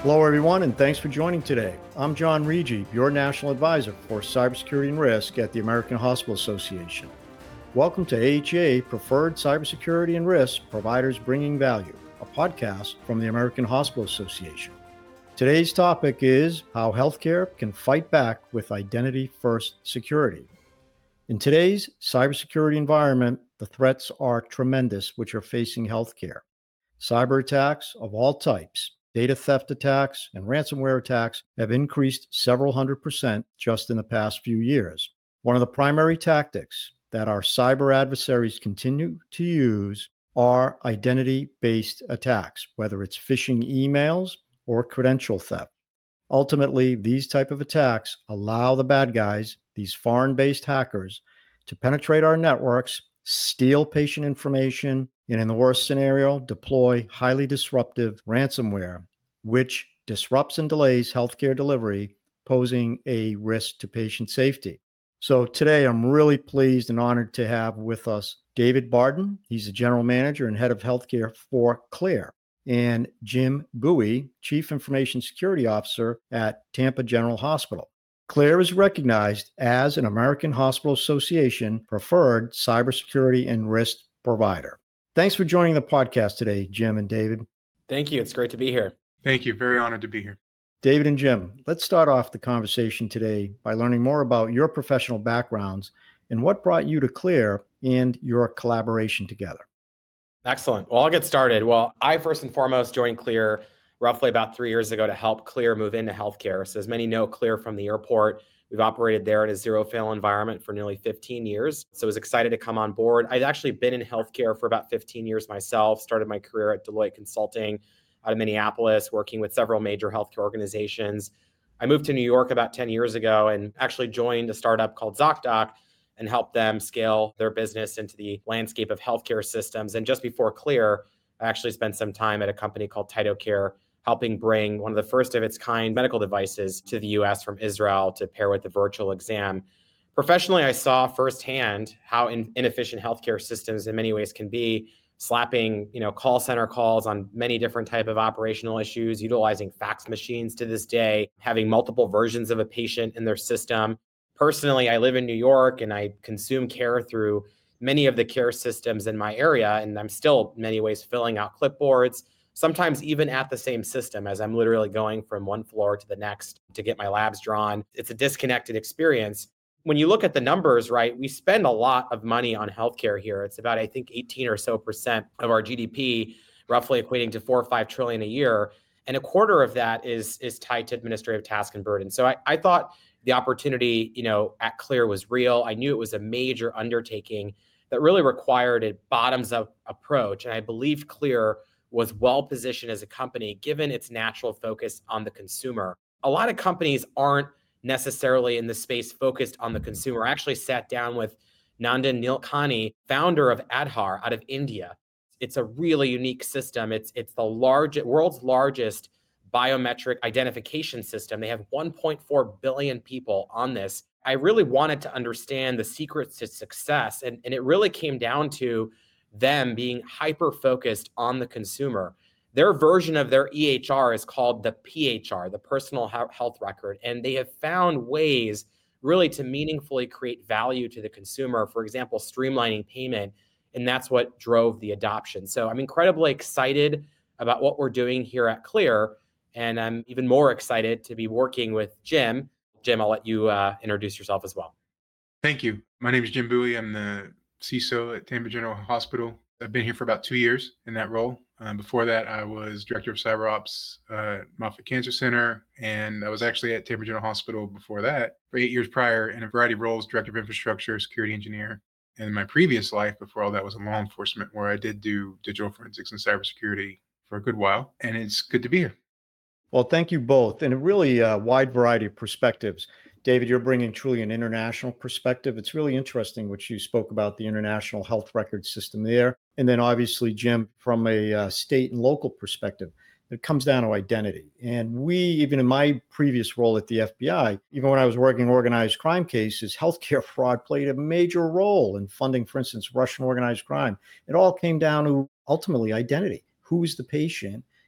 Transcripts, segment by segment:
Hello, everyone, and thanks for joining today. I'm John Regi, your National Advisor for Cybersecurity and Risk at the American Hospital Association. Welcome to AHA Preferred Cybersecurity and Risk Providers Bringing Value, a podcast from the American Hospital Association. Today's topic is how healthcare can fight back with identity-first security. In today's cybersecurity environment, the threats are tremendous which are facing healthcare. Cyber attacks of all types, data theft attacks, and ransomware attacks have increased several 100% just in the past few years. One of the primary tactics that our cyber adversaries continue to use are identity-based attacks, whether it's phishing emails or credential theft. Ultimately, these type of attacks allow the bad guys, these foreign-based hackers, to penetrate our networks, steal patient information, and in the worst scenario, deploy highly disruptive ransomware, which disrupts and delays healthcare delivery, posing a risk to patient safety. So today, I'm really pleased and honored to have with us David Barden. He's the General Manager and Head of Healthcare for Clear, and Jim Bowie, Chief Information Security Officer at Tampa General Hospital. Clear is recognized as an American Hospital Association preferred cybersecurity and risk provider. Thanks for joining the podcast today, Jim and David. Thank you. It's great to be here. Thank you. Very honored to be here. David and Jim, let's start off the conversation today by learning more about your professional backgrounds and what brought you to Clear and your collaboration together. Excellent. Well, I'll get started. Well, I first and foremost joined Clear roughly about 3 years ago to help Clear move into healthcare. So as many know, Clear from the airport, we've operated there in a zero-fail environment for nearly 15 years. So I was excited to come on board. I'd actually been in healthcare for about 15 years myself, started my career at Deloitte Consulting out of Minneapolis, working with several major healthcare organizations. I moved to New York about 10 years ago and actually joined a startup called ZocDoc and helped them scale their business into the landscape of healthcare systems. And just before Clear, I actually spent some time at a company called TytoCare, helping bring one of the first of its kind medical devices to the US from Israel to pair with the virtual exam. Professionally, I saw firsthand how inefficient healthcare systems in many ways can be, slapping call center calls on many different type of operational issues, utilizing fax machines to this day, having multiple versions of a patient in their system. Personally, I live in New York and I consume care through many of the care systems in my area, and I'm still in many ways filling out clipboards, sometimes even at the same system as I'm literally going from one floor to the next to get my labs drawn. It's a disconnected experience. When you look at the numbers, right, we spend a lot of money on healthcare here. It's about, I think, 18% or so of our GDP, roughly equating to $4 or $5 trillion a year. And a quarter of that is tied to administrative task and burden. So I thought the opportunity, at Clear was real. I knew it was a major undertaking that really required a bottoms-up approach. And I believed Clear was well positioned as a company, given its natural focus on the consumer. A lot of companies aren't necessarily in the space focused on the consumer. I actually sat down with Nandan Nilekani, founder of Aadhaar out of India. It's a really unique system. It's the world's largest biometric identification system. They have 1.4 billion people on this. I really wanted to understand the secrets to success. And it really came down to them being hyper-focused on the consumer. Their version of their EHR is called the PHR, the Personal Health Record. And they have found ways really to meaningfully create value to the consumer, for example, streamlining payment. And that's what drove the adoption. So I'm incredibly excited about what we're doing here at Clear. And I'm even more excited to be working with Jim. Jim, I'll let you introduce yourself as well. Thank you. My name is Jim Bowie. I'm the CISO at Tampa General Hospital. I've been here for about 2 years in that role. Before that, I was Director of Cyber Ops at Moffitt Cancer Center, and I was actually at Tampa General Hospital before that for 8 years prior in a variety of roles, Director of Infrastructure, Security Engineer. And my previous life before all that was in law enforcement, where I did do digital forensics and cybersecurity for a good while, and it's good to be here. Well, thank you both, and a really wide variety of perspectives. David, you're bringing truly an international perspective. It's really interesting what you spoke about, the international health record system there. And then obviously, Jim, from a state and local perspective, it comes down to identity. And we, even in my previous role at the FBI, even when I was working organized crime cases, healthcare fraud played a major role in funding, for instance, Russian organized crime. It all came down to ultimately identity. Who's the patient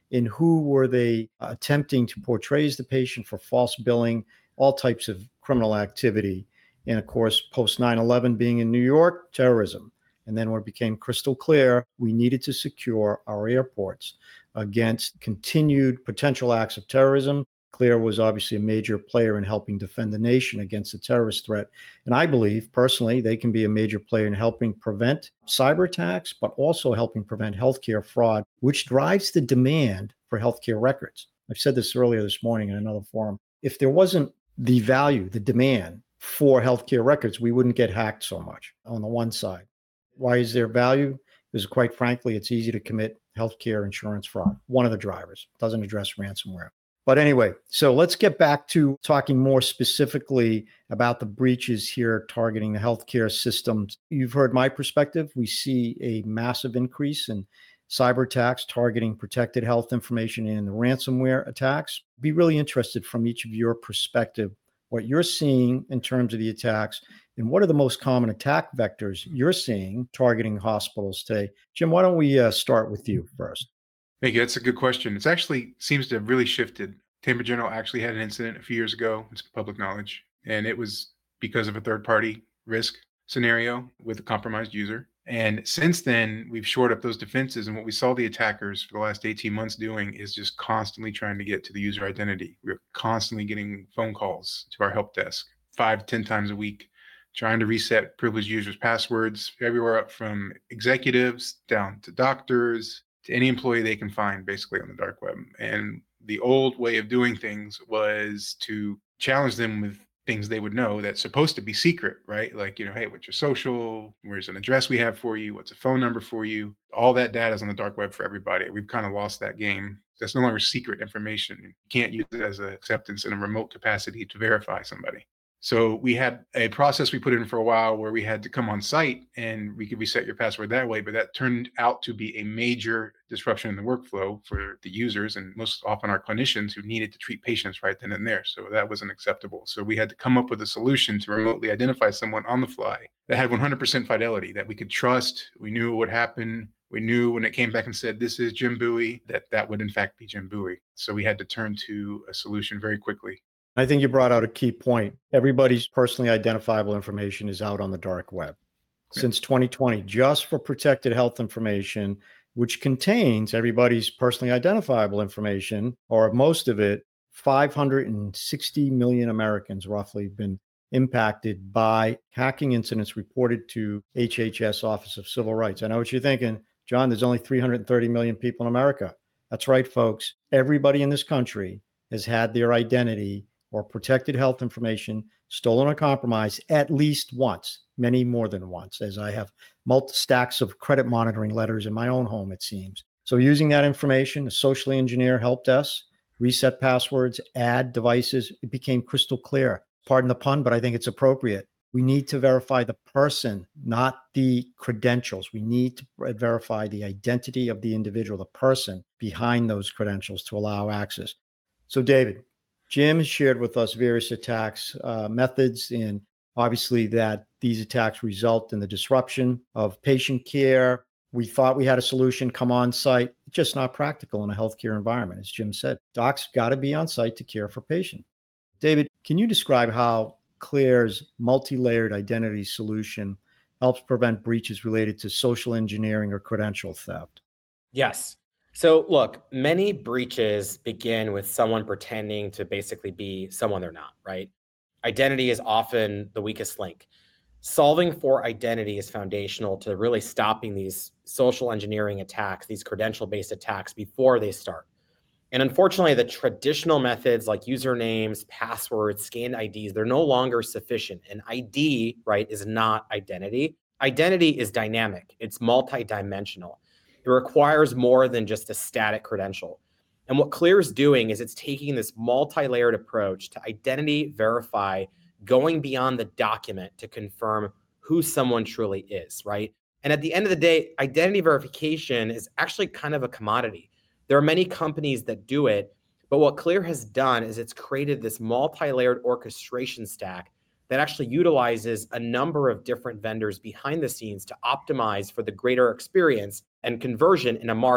in who were they attempting to portray as the patient for false billing, all types of criminal activity. And of course, post 9/11 being in New York, terrorism. And then when it became crystal clear, we needed to secure our airports against continued potential acts of terrorism. CLEAR was obviously a major player in helping defend the nation against the terrorist threat. And I believe personally, they can be a major player in helping prevent cyber attacks, but also helping prevent healthcare fraud, which drives the demand for healthcare records. I've said this earlier this morning in another forum. If there wasn't the value, the demand for healthcare records, we wouldn't get hacked so much on the one side. Why is there value? Because quite frankly, it's easy to commit healthcare insurance fraud. One of the drivers. Doesn't address ransomware. But anyway, so let's get back to talking more specifically about the breaches here targeting the healthcare systems. You've heard my perspective. We see a massive increase in cyber attacks targeting protected health information and the ransomware attacks. Be really interested from each of your perspective, what you're seeing in terms of the attacks and what are the most common attack vectors you're seeing targeting hospitals today. Jim, why don't we start with you first? Thank you. That's a good question. It actually seems to have really shifted. Tampa General actually had an incident a few years ago. It's public knowledge. And it was because of a third-party risk scenario with a compromised user. And since then, we've shored up those defenses. And what we saw the attackers for the last 18 months doing is just constantly trying to get to the user identity. We're constantly getting phone calls to our help desk 5 to 10 times a week, trying to reset privileged users' passwords everywhere up from executives down to doctors, to any employee they can find basically on the dark web. And the old way of doing things was to challenge them with things they would know that's supposed to be secret, right? Like, hey, what's your social? Where's an address we have for you? What's a phone number for you? All that data is on the dark web for everybody. We've kind of lost that game. That's no longer secret information. You can't use it as an acceptance in a remote capacity to verify somebody. So we had a process we put in for a while where we had to come on site and we could reset your password that way, but that turned out to be a major disruption in the workflow for the users and most often our clinicians who needed to treat patients right then and there. So that wasn't acceptable. So we had to come up with a solution to remotely identify someone on the fly that had 100% fidelity, that we could trust. We knew what would happen. We knew when it came back and said, this is Jim Bowie, that would in fact be Jim Bowie. So we had to turn to a solution very quickly. I think you brought out a key point. Everybody's personally identifiable information is out on the dark web. Since 2020, just for protected health information, which contains everybody's personally identifiable information, or most of it, 560 million Americans roughly have been impacted by hacking incidents reported to HHS Office of Civil Rights. I know what you're thinking, John, there's only 330 million people in America. That's right, folks. Everybody in this country has had their identity or protected health information stolen or compromised at least once, many more than once, as I have stacks of credit monitoring letters in my own home, it seems. So using that information, a socially engineer helped us reset passwords, add devices. It became crystal clear. Pardon the pun, but I think it's appropriate. We need to verify the person, not the credentials. We need to verify the identity of the individual, the person behind those credentials to allow access. So David, Jim has shared with us various attacks methods, and obviously that these attacks result in the disruption of patient care. We thought we had a solution, come on site. It's just not practical in a healthcare environment. As Jim said, docs got to be on site to care for patients. David, can you describe how CLEAR's multi-layered identity solution helps prevent breaches related to social engineering or credential theft? Yes. So look, many breaches begin with someone pretending to basically be someone they're not, right? Identity is often the weakest link. Solving for identity is foundational to really stopping these social engineering attacks, these credential-based attacks before they start. And unfortunately, the traditional methods like usernames, passwords, scanned IDs, they're no longer sufficient. An ID, right, is not identity. Identity is dynamic. It's multidimensional. It requires more than just a static credential. And what CLEAR is doing is it's taking this multi-layered approach to identity verify, going beyond the document to confirm who someone truly is, right? And at the end of the day, identity verification is actually kind of a commodity. There are many companies that do it, but what CLEAR has done is it's created this multi-layered orchestration stack that actually utilizes a number of different vendors behind the scenes to optimize for the greater experience and conversion in a market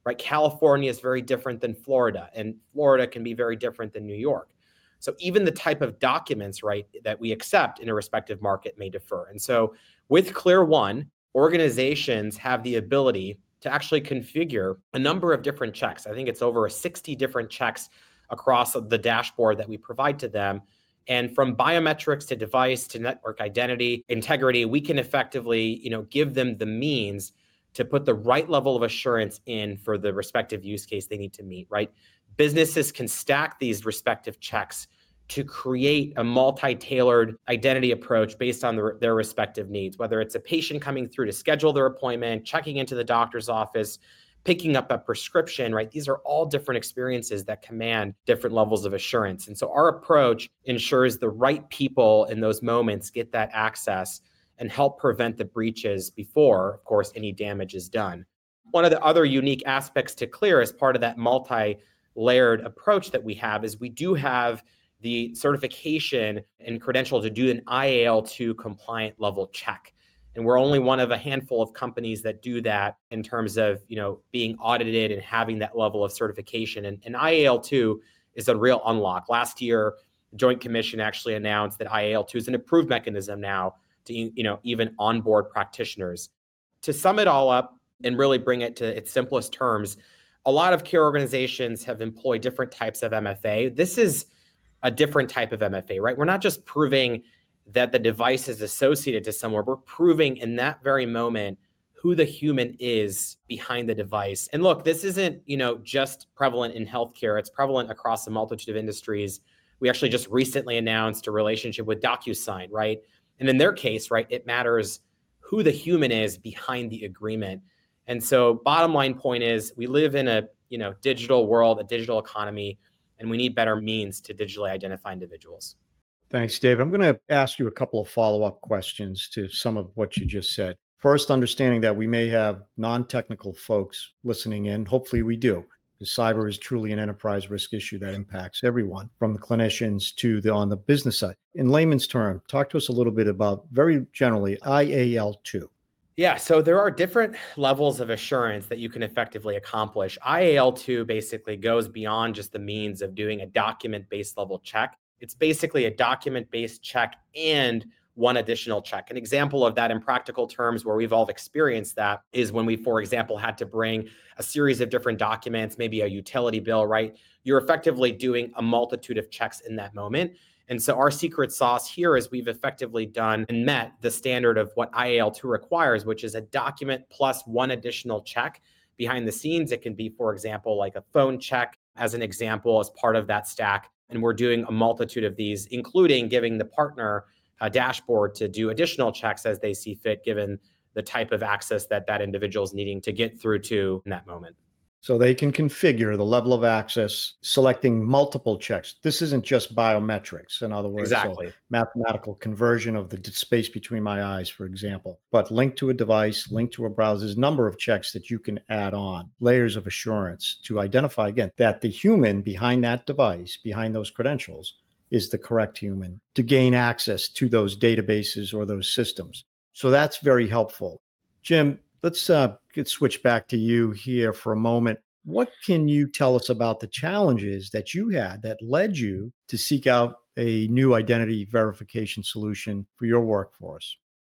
right? California is very different than Florida, and Florida can be very different than New York. So even the type of documents, right, that we accept in a respective market may differ. And so with ClearOne, organizations have the ability to actually configure a number of different checks. I think it's over 60 different checks across the dashboard that we provide to them. And from biometrics to device to network identity, integrity, we can effectively, give them the means to put the right level of assurance in for the respective use case they need to meet, right? Businesses can stack these respective checks to create a multi-tailored identity approach based on their respective needs, whether it's a patient coming through to schedule their appointment, checking into the doctor's office, picking up a prescription, right? These are all different experiences that command different levels of assurance. And so our approach ensures the right people in those moments get that access and help prevent the breaches before, of course, any damage is done. One of the other unique aspects to Clear as part of that multi-layered approach that we have is we do have the certification and credential to do an IAL2 compliant level check. And we're only one of a handful of companies that do that in terms of, being audited and having that level of certification. And IAL2 is a real unlock. Last year, the Joint Commission actually announced that IAL2 is an approved mechanism now to, even onboard practitioners. To sum it all up and really bring it to its simplest terms, a lot of care organizations have employed different types of MFA. This is a different type of MFA, right? We're not just proving that the device is associated to somewhere. We're proving in that very moment who the human is behind the device. And look, this isn't, just prevalent in healthcare. It's prevalent across a multitude of industries. We actually just recently announced a relationship with DocuSign, right? And in their case, right, it matters who the human is behind the agreement. And so bottom line point is we live in a, digital world, a digital economy, and we need better means to digitally identify individuals. Thanks, David. I'm going to ask you a couple of follow-up questions to some of what you just said. First, understanding that we may have non-technical folks listening in. Hopefully we do, because cyber is truly an enterprise risk issue that impacts everyone, from the clinicians to on the business side. In layman's term, talk to us a little bit about, very generally, IAL2. Yeah, so there are different levels of assurance that you can effectively accomplish. IAL2 basically goes beyond just the means of doing a document-based level check. It's basically a document-based check and one additional check. An example of that in practical terms where we've all experienced that is when we, for example, had to bring a series of different documents, maybe a utility bill, right? You're effectively doing a multitude of checks in that moment. And so our secret sauce here is we've effectively done and met the standard of what IAL2 requires, which is a document plus one additional check behind the scenes. It can be, for example, like a phone check as an example as part of that stack. And we're doing a multitude of these, including giving the partner a dashboard to do additional checks as they see fit, given the type of access that that individual is needing to get through to in that moment. So they can configure the level of access, selecting multiple checks. This isn't just biometrics, in other words, Exactly. So mathematical conversion of the space between my eyes, for example, but linked to a device, linked to a browser. There's a number of checks that you can add on, layers of assurance to identify, again, that the human behind that device, behind those credentials, is the correct human to gain access to those databases or those systems. So that's very helpful. Jim, let's switch back to you here for a moment. What can you tell us about the challenges that you had that led you to seek out a new identity verification solution for your workforce?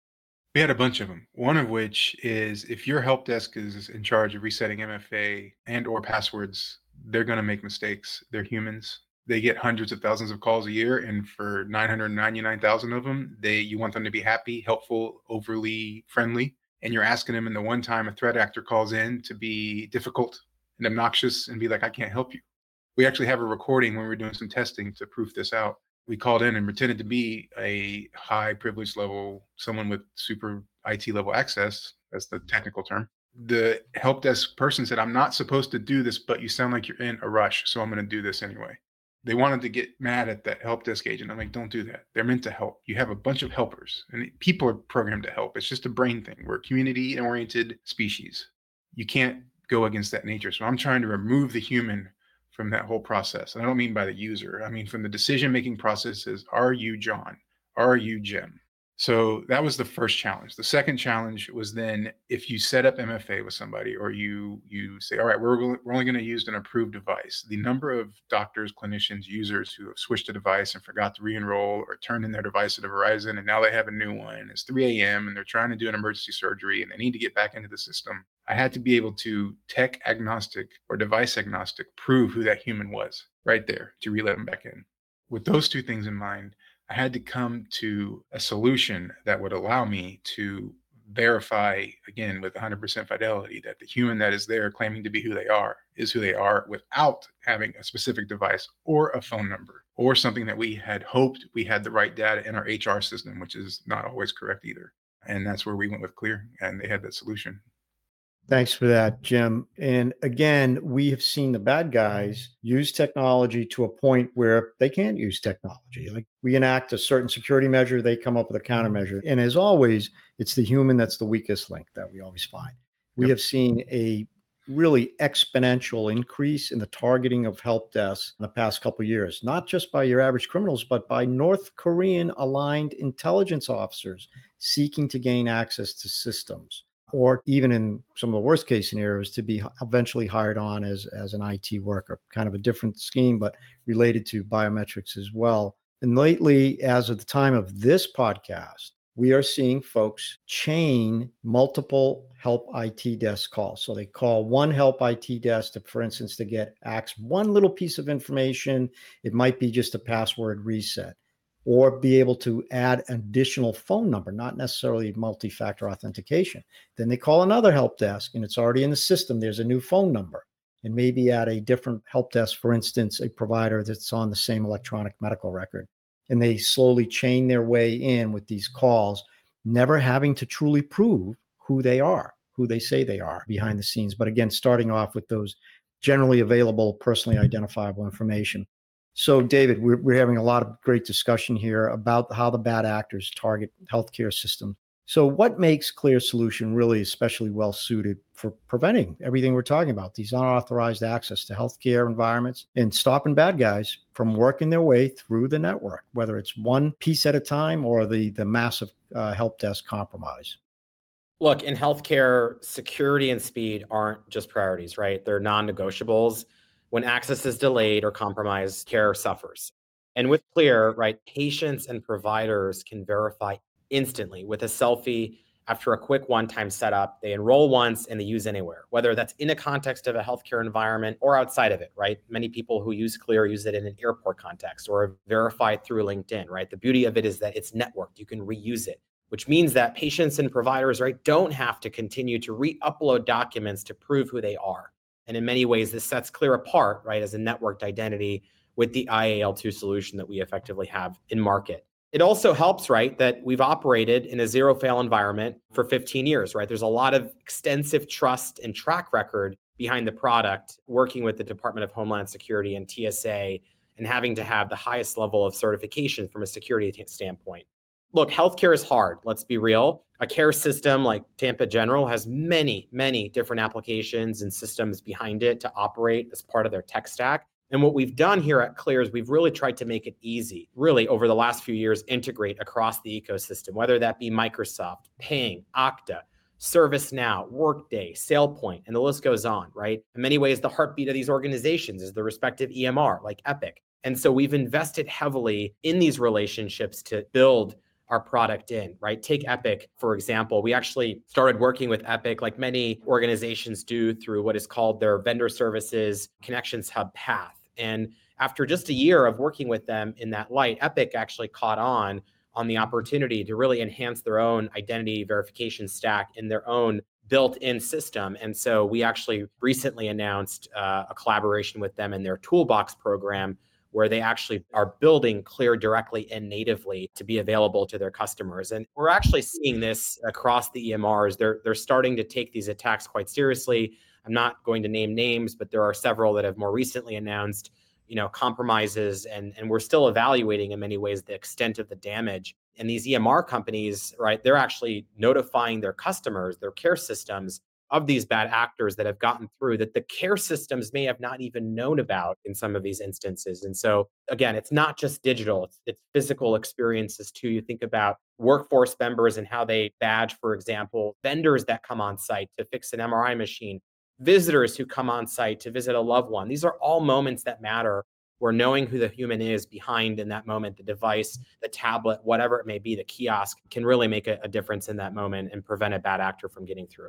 We had a bunch of them. One of which is if your help desk is in charge of resetting MFA and or passwords, they're going to make mistakes. They're humans. They get hundreds of thousands of calls a year, and for 999,000 of them, you want them to be happy, helpful, overly friendly, and you're asking them in the one time a threat actor calls in to be difficult and obnoxious and be like, I can't help you. We actually have a recording when we were doing some testing to proof this out. We called in and pretended to be a high privilege level, someone with super IT level access. That's the technical term. The help desk person said, I'm not supposed to do this, but you sound like you're in a rush, so I'm going to do this anyway. They wanted to get mad at that help desk agent. I'm like, don't do that. They're meant to help. You have a bunch of helpers, and people are programmed to help. It's just a brain thing. We're a community-oriented species. You can't go against that nature. So I'm trying to remove the human from that whole process. And I don't mean by the user. I mean from the decision-making processes. Are you John? Are you Jim? So that was the first challenge. The second challenge was then if you set up MFA with somebody, or you say, all right, we're only going to use an approved device. The number of doctors, clinicians, users who have switched a device and forgot to re-enroll or turned in their device at a Verizon and now they have a new one. It's 3 a.m. and they're trying to do an emergency surgery and they need to get back into the system. I had to be able to tech agnostic or device agnostic prove who that human was right there to re-let them back in. With those two things in mind, I had to come to a solution that would allow me to verify, again, with 100% fidelity, that the human that is there claiming to be who they are is who they are without having a specific device or a phone number or something that we had hoped we had the right data in our HR system, which is not always correct either. And that's where we went with Clear, and they had that solution. Thanks for that, Jim. And again, we have seen the bad guys use technology to a point where they can't use technology. Like we enact a certain security measure, they come up with a countermeasure. And as always, it's the human that's the weakest link that we always find. We have seen a really exponential increase in the targeting of help desks in the past couple of years, not just by your average criminals, but by North Korean aligned intelligence officers seeking to gain access to systems, or even in some of the worst case scenarios, to be eventually hired on as an IT worker, kind of a different scheme, but related to biometrics as well. And lately, as of the time of this podcast, we are seeing folks chain multiple help IT desk calls. So they call one help IT desk to, for instance, to get access one little piece of information. It might be just a password reset, or be able to add an additional phone number, not necessarily multi-factor authentication. Then they call another help desk and it's already in the system. There's a new phone number, and maybe at a different help desk, for instance, a provider that's on the same electronic medical record. And they slowly chain their way in with these calls, never having to truly prove who they are, who they say they are behind the scenes. But again, starting off with those generally available, personally identifiable information. So, David, we're having a lot of great discussion here about how the bad actors target healthcare systems. So what makes Clear Solution really especially well suited for preventing everything we're talking about, these unauthorized access to healthcare environments, and stopping bad guys from working their way through the network, whether it's one piece at a time or the massive help desk compromise? Look, in healthcare, security and speed aren't just priorities, right? They're non-negotiables. When access is delayed or compromised, care suffers. And with Clear, right, patients and providers can verify instantly with a selfie after a quick one-time setup. They enroll once and they use anywhere, whether that's in a context of a healthcare environment or outside of it, right? Many people who use Clear use it in an airport context or verified through LinkedIn, right? The beauty of it is that it's networked. You can reuse it, which means that patients and providers, right, don't have to continue to re-upload documents to prove who they are. And in many ways, this sets Clear apart, right, as a networked identity with the IAL2 solution that we effectively have in market. It also helps, right, that we've operated in a zero-fail environment for 15 years, right? There's a lot of extensive trust and track record behind the product, working with the Department of Homeland Security and TSA, and having to have the highest level of certification from a security standpoint. Look, healthcare is hard. Let's be real. A care system like Tampa General has many, many different applications and systems behind it to operate as part of their tech stack. And what we've done here at Clear is we've really tried to make it easy, really over the last few years, integrate across the ecosystem, whether that be Microsoft, Ping, Okta, ServiceNow, Workday, SailPoint, and the list goes on, right? In many ways, the heartbeat of these organizations is the respective EMR, like Epic. And so we've invested heavily in these relationships to build our product in, right? Take Epic, for example. We actually started working with Epic like many organizations do through what is called their vendor services connections hub path. And after just a year of working with them in that light, Epic actually caught on the opportunity to really enhance their own identity verification stack in their own built-in system. And so we actually recently announced a collaboration with them in their Toolbox program, where they actually are building Clear directly and natively to be available to their customers. And we're actually seeing this across the EMRs. They're starting to take these attacks quite seriously. I'm not going to name names, but there are several that have more recently announced, compromises, and we're still evaluating in many ways the extent of the damage. And these EMR companies, right, they're actually notifying their customers, their care systems, of these bad actors that have gotten through that the care systems may have not even known about in some of these instances. And so, again, it's not just digital, it's physical experiences too. You think about workforce members and how they badge, for example, vendors that come on site to fix an MRI machine, visitors who come on site to visit a loved one. These are all moments that matter where knowing who the human is behind in that moment, the device, the tablet, whatever it may be, the kiosk can really make a difference in that moment and prevent a bad actor from getting through.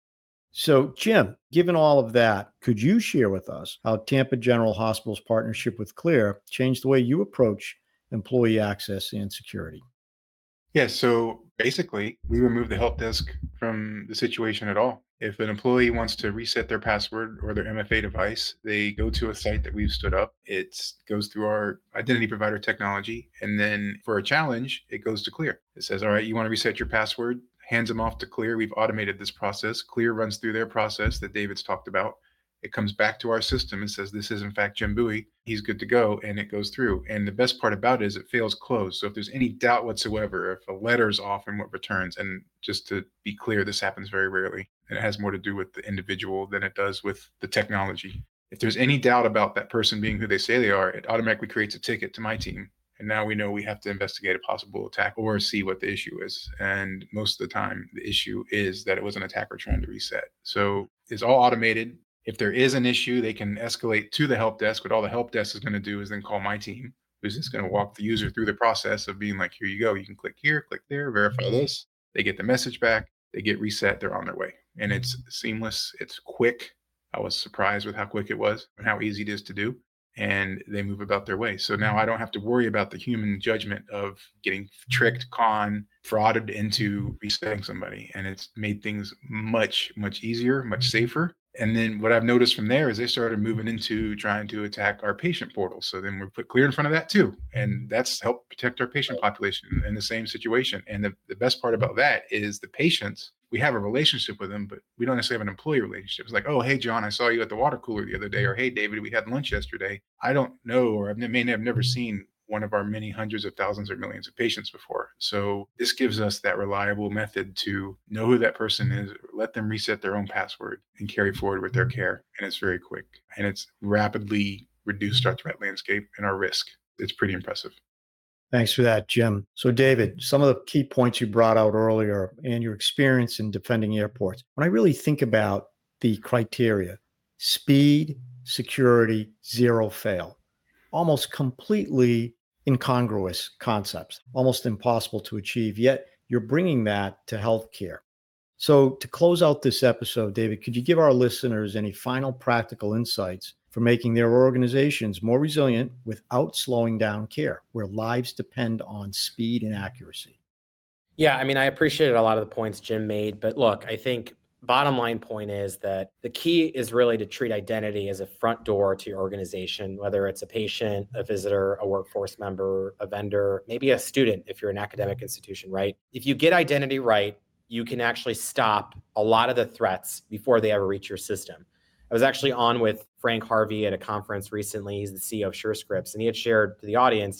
So, Jim, given all of that, could you share with us how Tampa General Hospital's partnership with Clear changed the way you approach employee access and security? Yeah, so basically, we remove the help desk from the situation at all. If an employee wants to reset their password or their MFA device, they go to a site that we've stood up. It goes through our identity provider technology. And then for a challenge, it goes to Clear. It says, all right, you want to reset your password? Hands them off to Clear. We've automated this process. Clear runs through their process that David's talked about. It comes back to our system and says, this is in fact Jim Bowie. He's good to go. And it goes through. And the best part about it is it fails closed. So if there's any doubt whatsoever, if a letter's off in what returns, and just to be clear, this happens very rarely. And it has more to do with the individual than it does with the technology. If there's any doubt about that person being who they say they are, it automatically creates a ticket to my team. And now we know we have to investigate a possible attack or see what the issue is. And most of the time, the issue is that it was an attacker trying to reset. So it's all automated. If there is an issue, they can escalate to the help desk. What all the help desk is going to do is then call my team, who's just going to walk the user through the process of being like, here you go. You can click here, click there, verify this. They get the message back. They get reset. They're on their way. And it's seamless. It's quick. I was surprised with how quick it was and how easy it is to do. And they move about their way. So now I don't have to worry about the human judgment of getting tricked, conned, frauded into resetting somebody. And it's made things much, much easier, much safer. And then what I've noticed from there is they started moving into trying to attack our patient portal. So then we put Clear in front of that too. And that's helped protect our patient population in the same situation. And the best part about that is the patients, we have a relationship with them, but we don't necessarily have an employee relationship. It's like, oh, hey, John, I saw you at the water cooler the other day. Or, hey, David, we had lunch yesterday. I don't know, or I may have never seen one of our many hundreds of thousands or millions of patients before. So this gives us that reliable method to know who that person is, let them reset their own password and carry forward with their care. And it's very quick and it's rapidly reduced our threat landscape and our risk. It's pretty impressive. Thanks for that, Jim. So, David, some of the key points you brought out earlier and your experience in defending airports. When I really think about the criteria, speed, security, zero fail, almost completely incongruous concepts, almost impossible to achieve, yet you're bringing that to healthcare. So to close out this episode, David, could you give our listeners any final practical insights for making their organizations more resilient without slowing down care, where lives depend on speed and accuracy? Yeah, I mean, I appreciated a lot of the points Jim made, but look, I think bottom line point is that the key is really to treat identity as a front door to your organization, whether it's a patient, a visitor, a workforce member, a vendor, maybe a student if you're an academic institution, right? If you get identity right, you can actually stop a lot of the threats before they ever reach your system. I was actually on with Frank Harvey at a conference recently. He's the CEO of SureScripts, and he had shared to the audience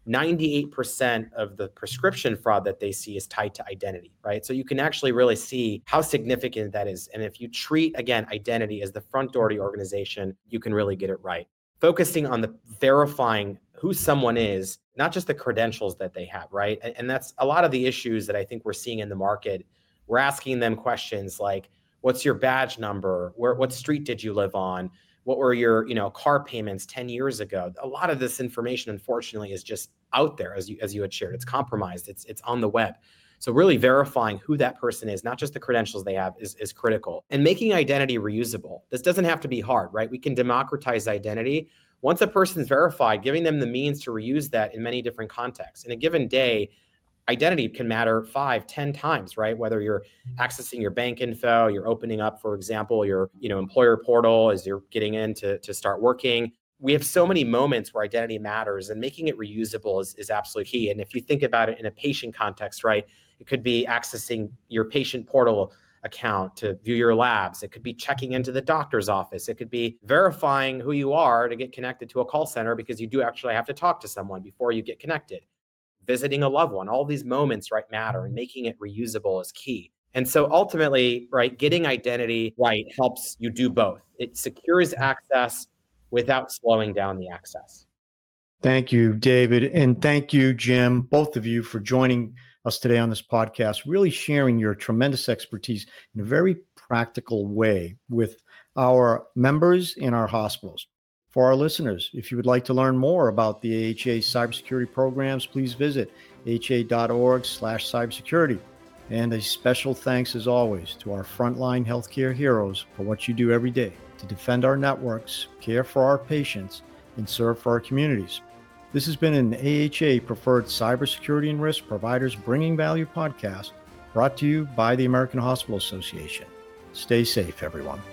98% of the prescription fraud that they see is tied to identity, right? So you can actually really see how significant that is. And if you treat, again, identity as the front door to your organization, you can really get it right. Focusing on the verifying who someone is, not just the credentials that they have, right? And that's a lot of the issues that I think we're seeing in the market. We're asking them questions like, what's your badge number? What street did you live on? What were your, car payments 10 years ago? A lot of this information, unfortunately, is just out there, as you had shared. It's compromised. It's on the web. So really verifying who that person is, not just the credentials they have, is critical. And making identity reusable. This doesn't have to be hard, right? We can democratize identity. Once a person's verified, giving them the means to reuse that in many different contexts. In a given day, identity can matter 5, 10 times, right? Whether you're accessing your bank info, you're opening up, for example, your employer portal as you're getting in to start working. We have so many moments where identity matters, and making it reusable is absolutely key. And if you think about it in a patient context, right, it could be accessing your patient portal account to view your labs. It could be checking into the doctor's office. It could be verifying who you are to get connected to a call center because you do actually have to talk to someone before you get connected. Visiting a loved one, all these moments, right, matter, and making it reusable is key. And so ultimately, right, getting identity right helps you do both. It secures access without slowing down the access. Thank you, David. And thank you, Jim, both of you, for joining us today on this podcast, really sharing your tremendous expertise in a very practical way with our members in our hospitals. For our listeners, if you would like to learn more about the AHA cybersecurity programs, please visit aha.org/cybersecurity. And a special thanks, as always, to our frontline healthcare heroes for what you do every day to defend our networks, care for our patients, and serve for our communities. This has been an AHA Preferred Cybersecurity and Risk Providers Bringing Value podcast, brought to you by the American Hospital Association. Stay safe, everyone.